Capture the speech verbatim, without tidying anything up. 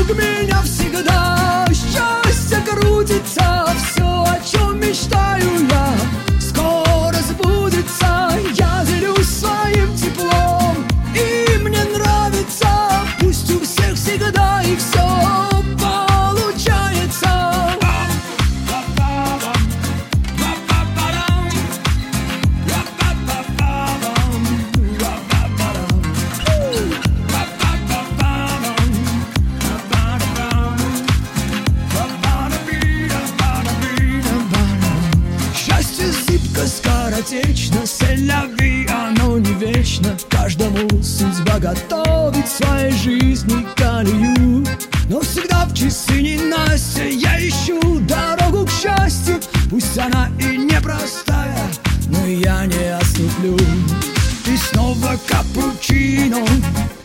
меня всегда. Счастье крутится, все, о чем мечтаю я, скоро сбудется. Я делюсь своим теплом, и мне нравится. Пусть у всех всегда и все получается. Счастье зыбко, скоротечно, селяви, оно не вечно. Каждому судьба готовит в своей жизни колею. Но всегда в часы ненастья я ищу дорогу к счастью. Пусть она и непростая, но я не отступлю. И снова капучино,